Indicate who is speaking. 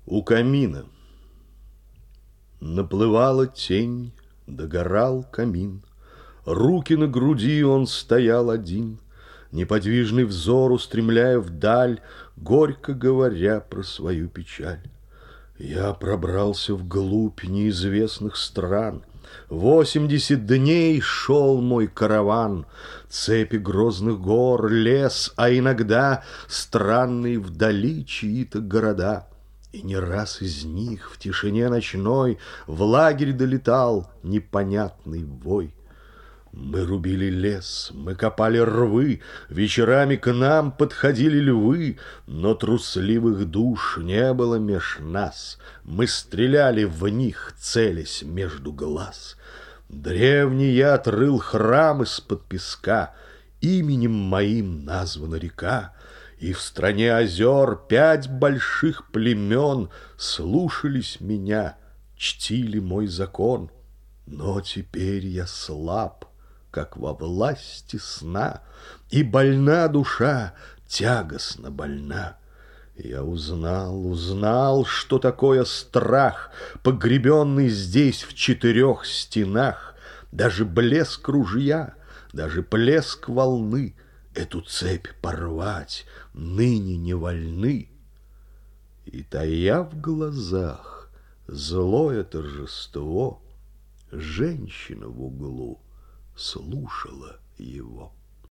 Speaker 1: У камина наплывала тень, догорал камин. Руки на груди, он стоял один, неподвижный взор устремляя вдаль, горько говоря про свою печаль. Я пробрался вглубь неизвестных стран. 80 дней шел мой караван, цепи грозных гор, лес, а иногда странные вдали чьи-то города. И не раз из них в тишине ночной в лагерь долетал непонятный вой. Мы рубили лес, мы копали рвы, вечерами к нам подходили львы, но трусливых душ не было меж нас. Мы стреляли в них, целясь между глаз. Древний я отрыл храм из-под песка, именем моим названа река, и в стране озер 5 больших племен слушались меня, чтили мой закон. Но теперь я слаб, как во власти сна, и больна душа, тягостно больна. Я узнал, что такое страх, погребенный здесь в 4 стенах. Даже блеск ружья, даже плеск волны эту цепь порвать ныне не вольны. И, тая в глазах злое торжество, женщина в углу слушала его.